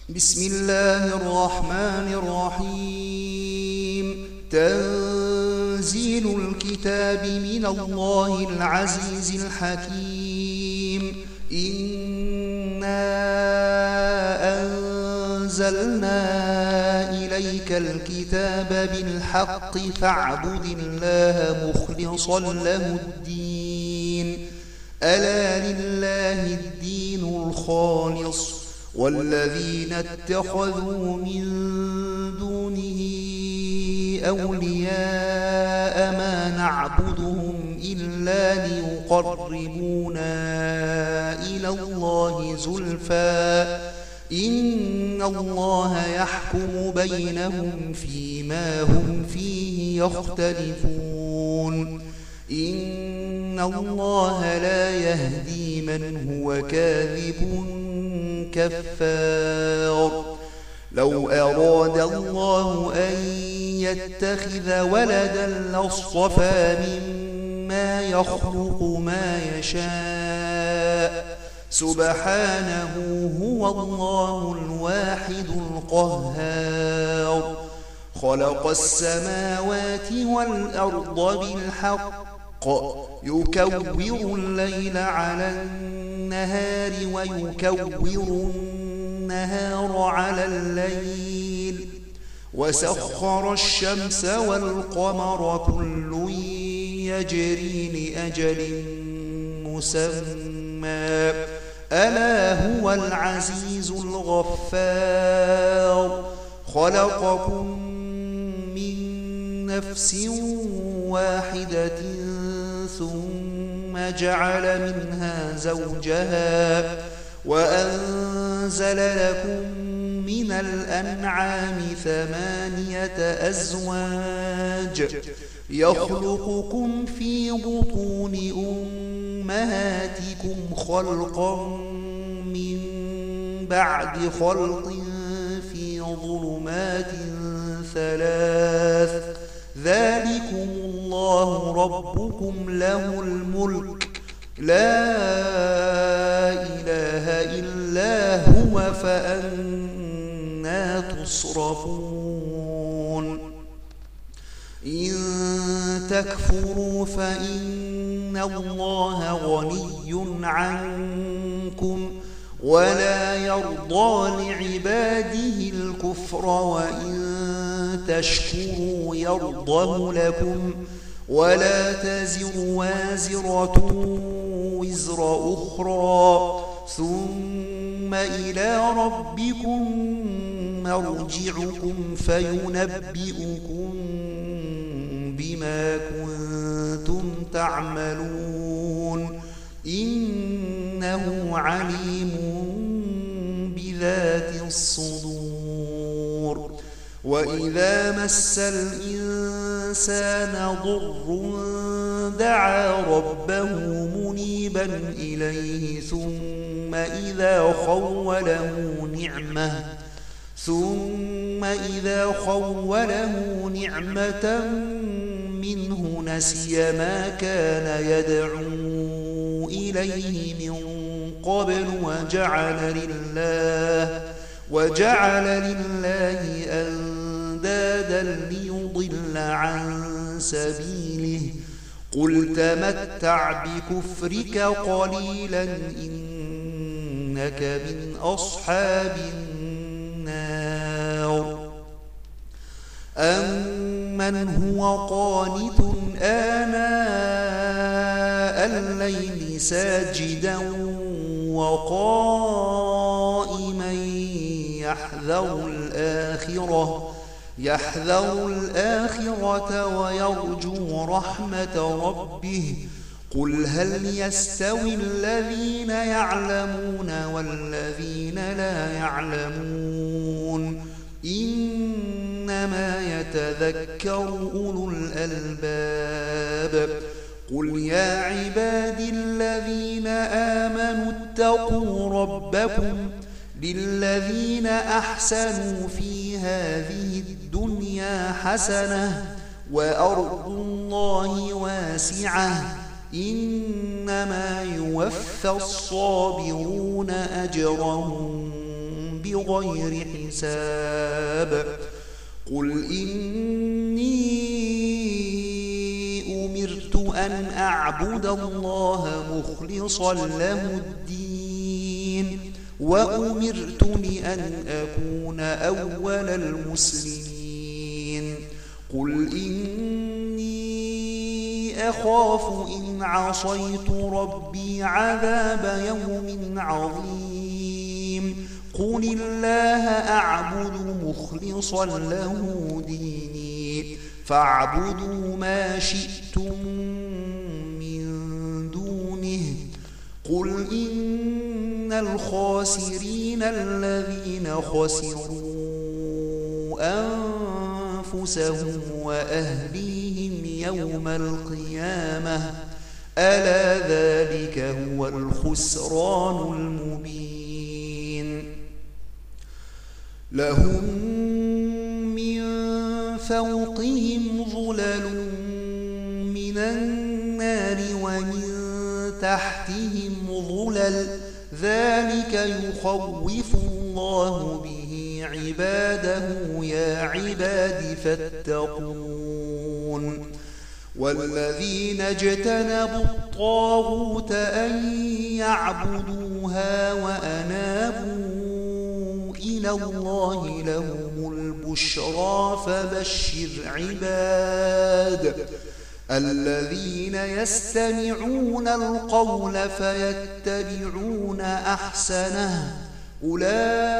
بسم الله الرحمن الرحيم. تنزيل الكتاب من الله العزيز الحكيم. إنا أنزلنا إليك الكتاب بالحق فاعبد الله مخلصا له الدين. ألا لله الدين الخالص، والذين اتخذوا من دونه أولياء ما نعبدهم إلا ليقربونا إلى الله زلفى إن الله يحكم بينهم فيما هم فيه يختلفون. إن الله لا يهدي من هو كاذب كفار. لو أراد الله أن يتخذ ولدا لاصطفى مما يخلق ما يشاء، سبحانه هو الله الواحد القهار. خلق السماوات والأرض بالحق يكور الليل على النهار ويكور النهار على الليل، وسخر الشمس والقمر كل يجري لأجل مسمى، ألا هو العزيز الغفار. خلقكم من نفس واحدة ثم جعل منها زوجها وأنزل لكم من الأنعام 8 أزواج يخلقكم في بطون أمهاتكم خلقا من بعد خلق في ظلمات 3. ذلكم الله ربكم له الملك، لا إله إلا هو، فأنى تصرفون. إن تكفروا فإن الله غني عنكم ولا يرضى لعباده الكفر، وإن تشكروا يرضه لكم ولا تزر وازرة وزر أخرى، ثم إلى ربكم مرجعكم فينبئكم بما كنتم تعملون، إنه عليم بذات الصدور. وإذا مس الإنسان ضر دعا ربه منيبا إليه ثم إذا خوله نعمة منه نسي ما كان يدعو إليه من قبل وجعل لله أندادا ليضل عن سبيله. قل تمتع بكفرك قليلا إنك من أصحاب النار. أمن هو قانت آناء الليل ساجدا وقائما يحذر الآخرة ويرجو رحمة ربه. قل هل يستوي الذين يعلمون والذين لا يعلمون؟ إنما يتذكر أولو الألباب. قل يا عبادي الذين آمنوا اتقوا ربكم للذين أحسنوا في هذه الدنيا حسنة وأرض الله واسعة إنما يوفى الصابرون أجرهم بغير حساب قل إني أمرت أن أعبد الله مخلصا له الدين وأمرت لأن أكون أول المسلمين قل إني أخاف إن عصيت ربي عذاب يوم عظيم قل الله أعبد مخلصا له ديني فاعبدوا ما شئتم من دونه قل إن الخاسرين الذين خسروا أنفسهم وأهليهم يوم القيامة ألا ذلك هو الخسران المبين لهم من فوقهم ظلل من النار ومن تحتهم ظلل ذلك يخوف الله به عباده يا عباد فاتقون والذين اجتنبوا الطاغوت أن يعبدوها وأنابوا إلى الله لهم البشرى فبشر عباد الذين يستمعون القول فيتبعون أحسنه أولئك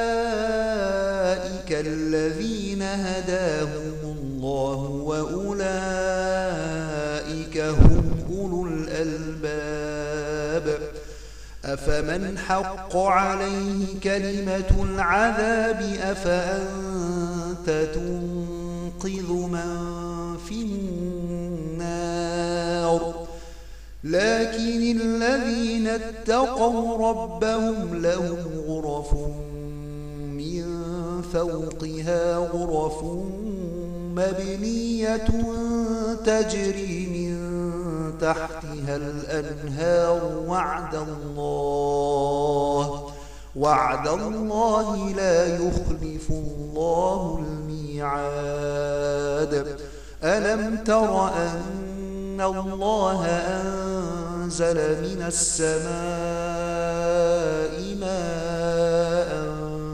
الذين هداهم الله وأولئك هم أولو الألباب أفمن حق عليه كلمة العذاب أفأنت تنقذ من في النار لكن الذين اتقوا ربهم لهم غرف من فوقها غرف مبنية تجري من تحتها الأنهار وعد الله لا يخلف الله الميعاد ألم تر أن الله أنزل من السماء ماء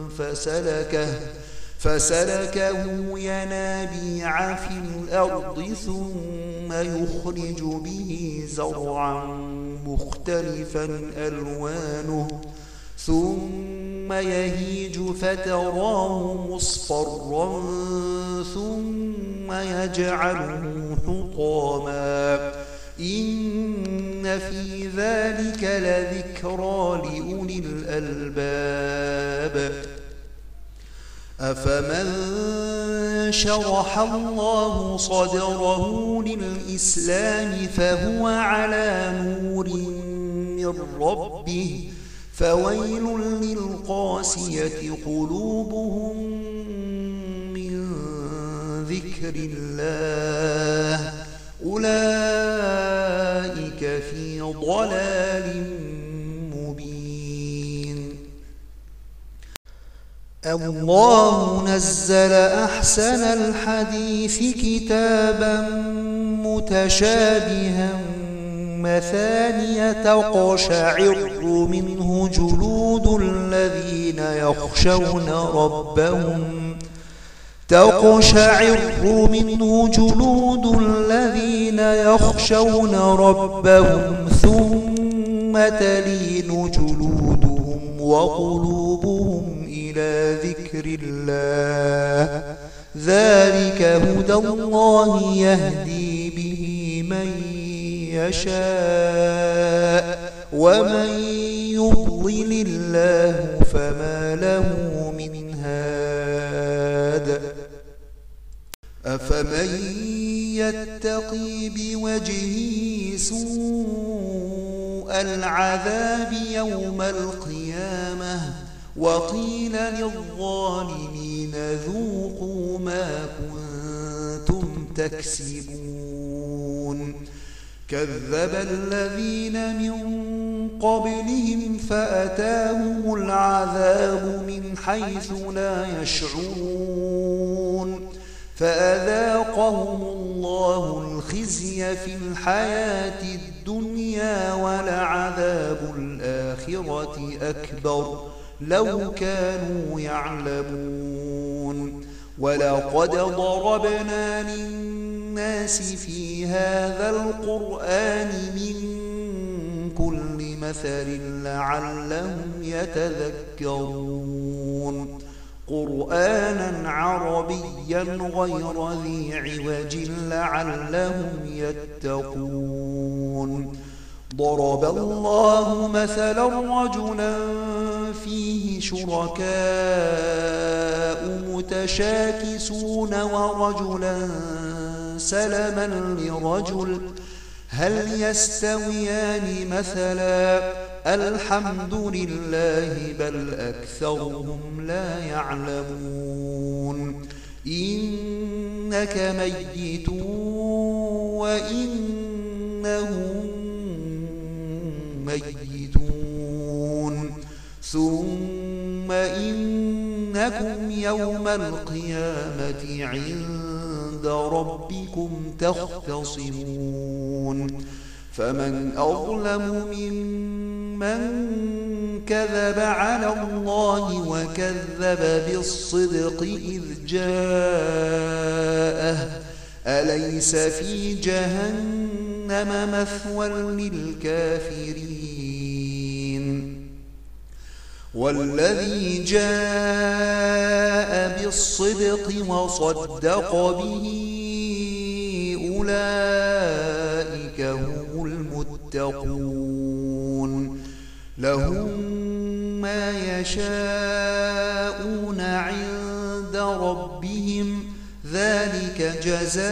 فسلكه ينابيع في الأرض ثم يخرج به زرعا مختلفا ألوانه ثم يهيج فتراه مصفرا ثم يجعله حطاما إن في ذلك لذكرى لأولي الألباب أفمن شرح الله صدره للإسلام فهو على نور من ربه فويل للقاسية قلوبهم من ذكر الله أولئك في ضلال مبين الله نزل أحسن الحديث كتابا متشابها مثانية تقشعر منه جلود الذين يخشون ربهم ثم تلين جلودهم وقلوبهم إلى ذكر الله ذلك هدى الله يهدي به من يشاء ومن يضلل الله فما له من هاد أفمن يتقي بوجهه سوء العذاب يوم القيامة وقيل للظالمين ذوقوا ما كنتم تكسبون كذب الذين من قبلهم فأتاهم العذاب من حيث لا يشعرون فأذاقهم الله الخزي في الحياة الدنيا ولعذاب الآخرة أكبر لو كانوا يعلمون ولقد ضربنا للناس في هذا القرآن من كل مثل لعلهم يتذكرون قرآنا عربيا غير ذي عوج لعلهم يتقون ضرب الله مثلا رجلا فيه شركاء متشاكسون ورجلا سلما لرجل هل يستويان مثلا الحمد لله بل أكثرهم لا يعلمون إنك ميت وإنهم ميتون ثم إنكم يوم القيامة عند ربكم تختصمون فمن أظلم ممن كذب على الله وكذب بالصدق إذ جاءه أليس في جهنم مثوى للكافرين والذي جاء بالصدق وصدق به أولئك هم المتقون لهم ما يشاءون عند ربهم ذلك جزاء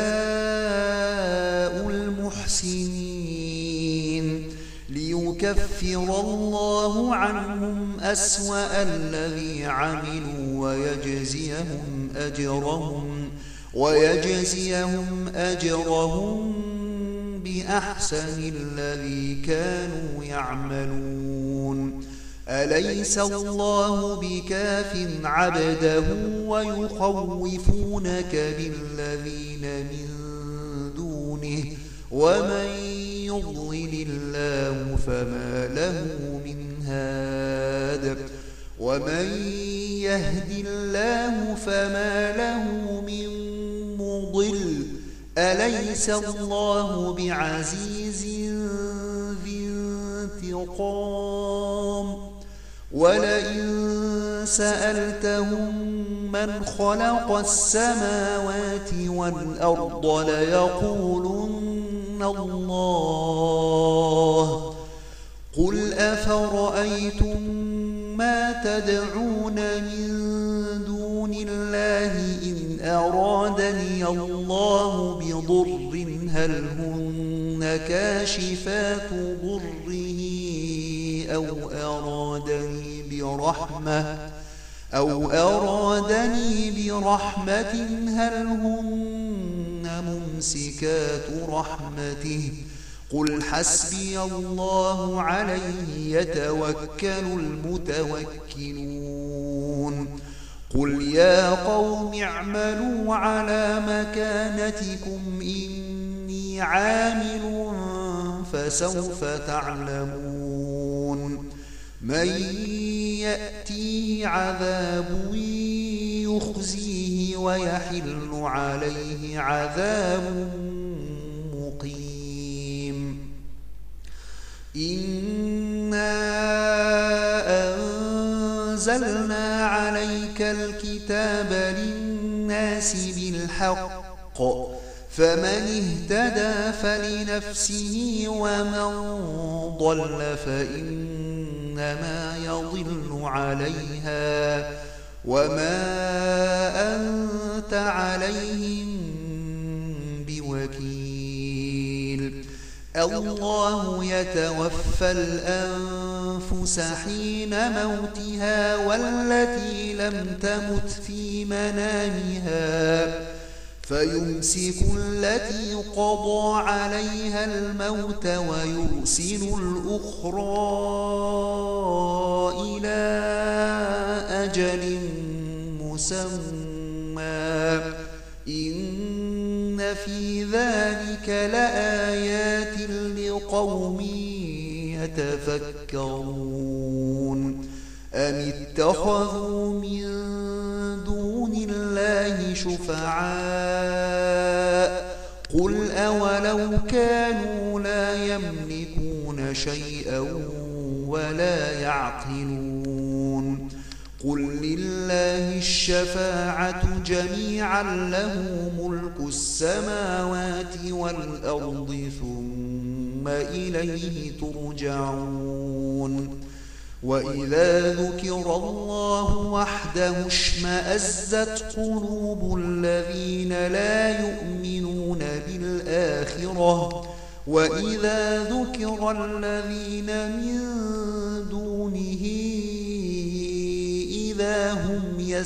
المحسنين ليكفر الله عنهم أسوأ الذي عملوا ويجزيهم أجرهم بأحسن الذي كانوا يعملون أليس الله بكاف عبده ويخوفونك بالذين من دونه ومن يضلل الله فما له من هاد ومن يهد الله فما له من مضل أليس الله بعزيز ذي انتقام ولئن سألتهم من خلق السماوات والأرض ليقولن الله قل أفرأيتم ما تدعون من دون الله إن أرادني الله بضر هل هن كاشفات ضره أو أرادني برحمة هل هن ممسكات رحمته قل حسبي الله عليه يتوكل المتوكلون قل يا قوم اعملوا على مكانتكم إني عامل فسوف تعلمون من يأتيه عذاب يخزيه ويحل عليه عذاب مقيم إنا أنزلنا عليك الكتاب للناس بالحق فمن اهتدى فلنفسه ومن ضل فإنما يضل عليها وما أنت عليهم بوكيل الله يتوفى الأنفس حين موتها والتي لم تمت في منامها فيمسك التي قضى عليها الموت ويرسل الأخرى إلى أجل مسمى إن في ذلك لآيات لقوم يتفكرون أم اتخذوا من دون الله شفعاء قل أولو كانوا لا يملكون شيئا ولا يعقلون قل لله الشفاعة جميعا له ملك السماوات والأرض ثم إليه ترجعون وإذا ذكر الله وحده اشمأزت قلوب الذين لا يؤمنون بالآخرة وإذا ذكر الذين من دونه إذا هم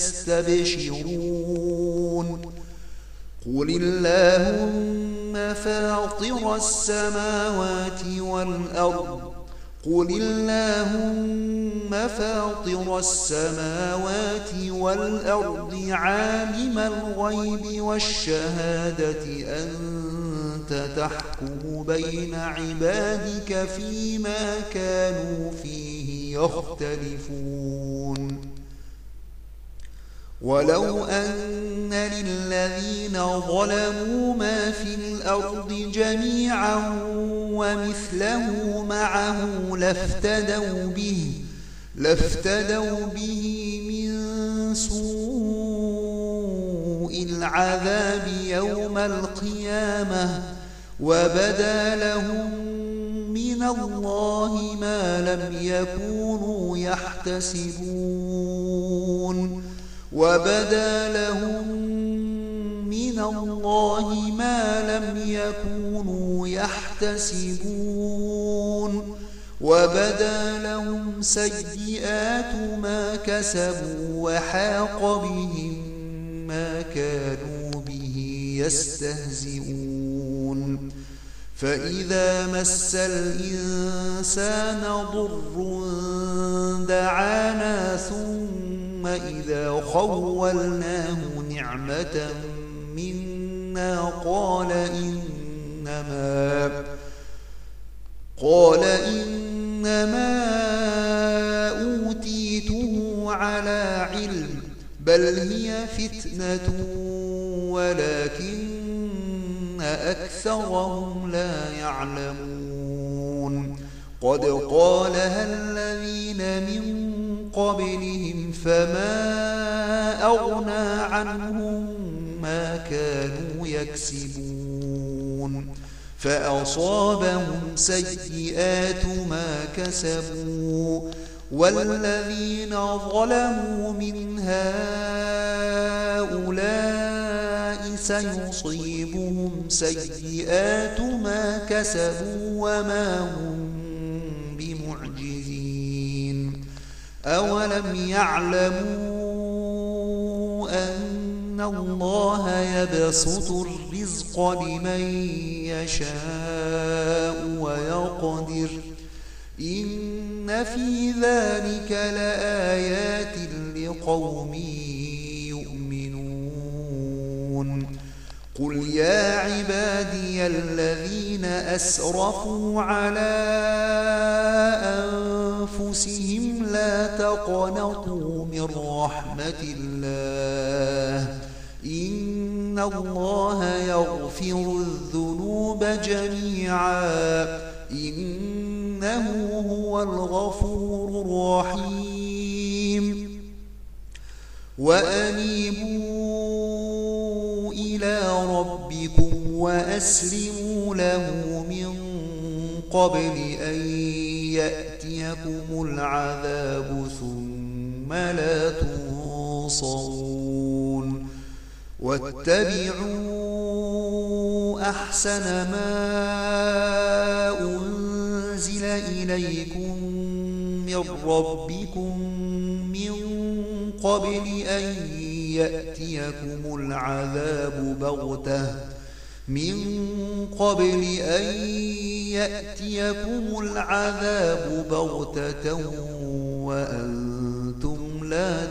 يستبشرون قل اللهم فاطر السماوات والأرض عالم الغيب والشهادة أنت تحكم بين عبادك فيما كانوا فيه يختلفون ولو أن للذين ظلموا ما في الأرض جميعا ومثله معه لافتدوا به من سوء العذاب يوم القيامة وبدا لهم من الله ما لم يكونوا يحتسبون وبدا لهم سيئات ما كسبوا وحاق بهم ما كانوا به يستهزئون فإذا مس الإنسان ضر دعانا ثم إذا خولناه نعمة منا قال إنما أوتيته على علم بل هي فتنة ولكن أكثرهم لا يعلمون قد قالها الذين من قبلهم فما أغنى عنهم ما كانوا يكسبون فأصابهم سيئات ما كسبوا والذين ظلموا من هؤلاء سيصيبهم سيئات ما كسبوا وما هم بمعجزين أولم يعلموا أن الله يبسط الرزق لمن يشاء ويقدر إن في ذلك لآيات لقوم يؤمنون قل يا عبادي الذين أسرفوا على أنفسهم لا تقنطوا من رحمة الله إن الله يغفر الذنوب جميعا إنه هو الغفور الرحيم وأنيبوا إلى ربكم وأسلموا له من قبل أن يأتيكم العذاب ثم لا تنصرون واتبعوا أحسن ما أنزل إليكم من ربكم من قبل أن يأتيكم العذاب بغتة وأنتم لا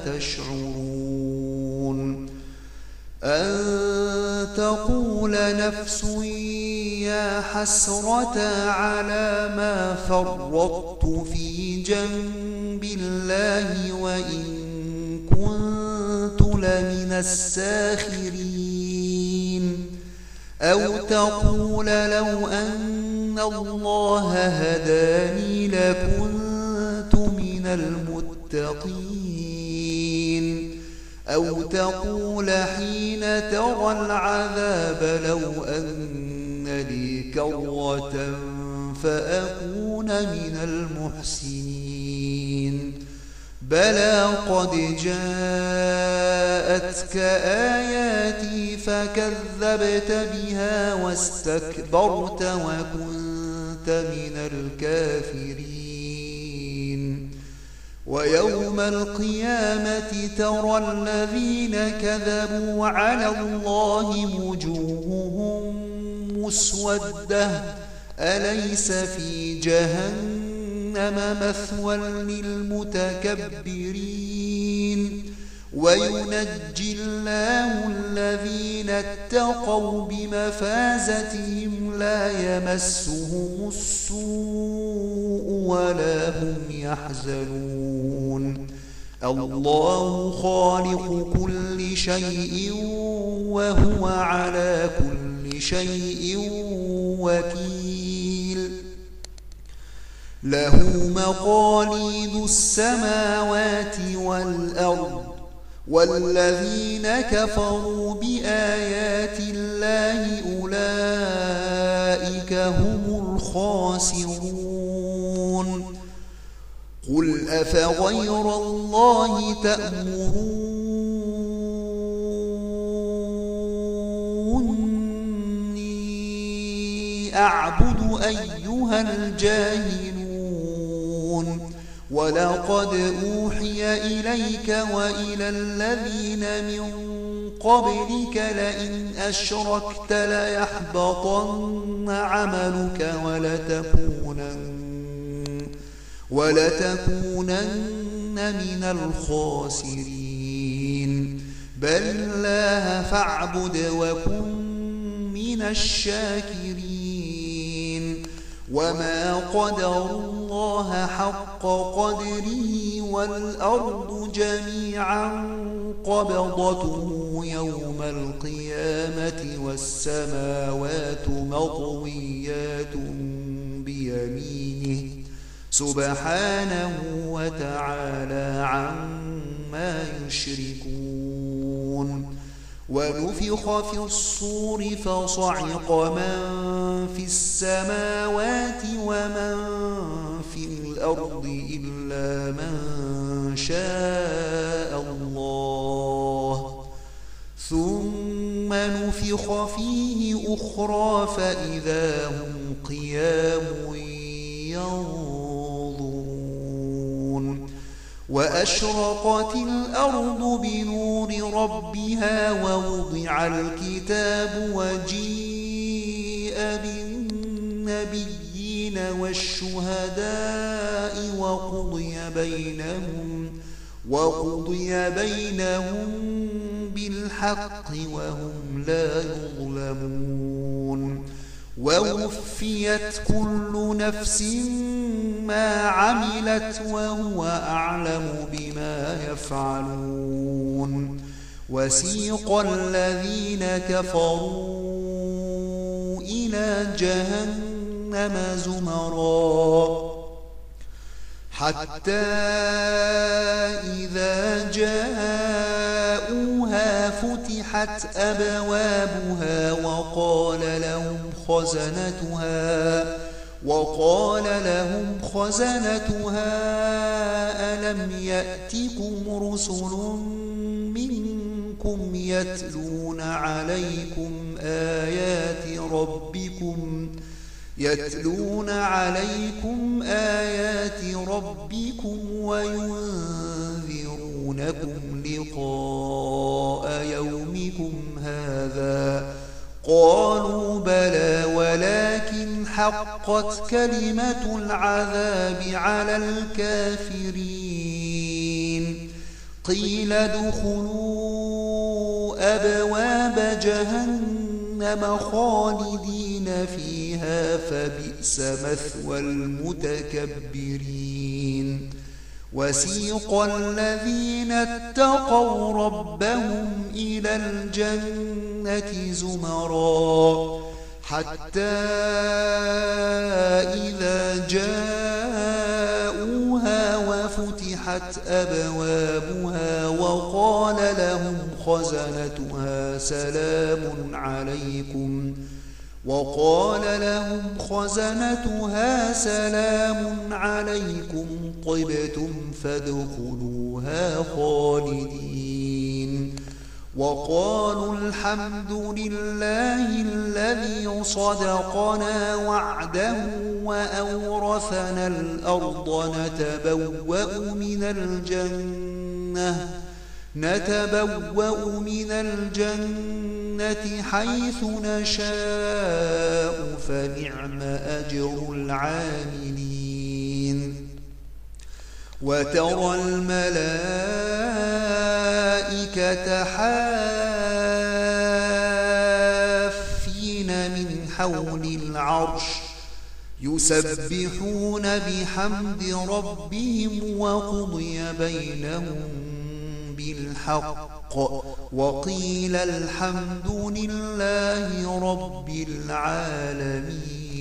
تشعرون أن تقول نفس يا حسرة على ما فرطت في جنب الله وإن كنت لمن الساخرين أو تقول لو أن الله هداني لكنت من المتقين أو تقول حين ترى العذاب لو أن لي كرة فأكون من المحسنين بلى قد جاءتك آياتي فكذبت بها واستكبرت وكنت من الكافرين ويوم القيامة ترى الذين كذبوا على الله وجوههم مسودة أليس في جهنم مثوى للمتكبرين وينجي الله الذين اتقوا بمفازتهم لا يمسهم السوء ولا هم يحزنون الله خالق كل شيء وهو على كل شيء وكيل له مقاليد السماوات والأرض والذين كفروا بآيات الله أولئك هم الخاسرون قل أفغير الله تأمروني أعبد أيها الجاهلون ولقد أوحي إليك وإلى الذين من قبلك لئن أشركت ليحبطن عملك ولتكونن من الخاسرين بل الله فاعبد وكن من الشاكرين وما قدروا الله حق قدره والأرض جميعا قبضته يوم القيامة والسماوات مطويات بيمينه سبحانه وتعالى عما يشركون ونفخ في الصور فصعق من في السماوات ومن في الأرض إلا من شاء الله ثم نفخ فيه أخرى فإذا هم قيام ينظرون وأشرقت الأرض بنور ربها ووضع الكتاب وجيء بالنبيين والشهداء وقضي بينهم بالحق وهم لا يظلمون ووفيت كل نفس ما عملت وهو أعلم بما يفعلون وسيق الذين كفروا إلى جهنم زمرا حتى إذا جاءوها فتحت أبوابها وقال لهم خزنتها ألم يأتكم رسل منكم يتلون عليكم آيات ربكم وينذرونكم لقاء ربكم هذا؟ قالوا بلى ولكن حقت كلمة العذاب على الكافرين. قيل ادخلوا أبواب جهنم خالدين فيها فبئس مثوى المتكبرين. وسيق الذين اتقوا ربهم إلى الجنة زمرا حتى إذا جاءوها وفتحت أبوابها وقال لهم خزنتها سلام عليكم طبتم فادخلوها خالدين. وقالوا الحمد لله الذي صدقنا وعده وأورثنا الأرض نتبوأ من الجنة حيث نشاء فنعم أجر العاملين. وترى الملائكة حافين من حول العرش يسبحون بحمد ربهم وقضي بينهم بالحق وقيل الحمد لله رب العالمين.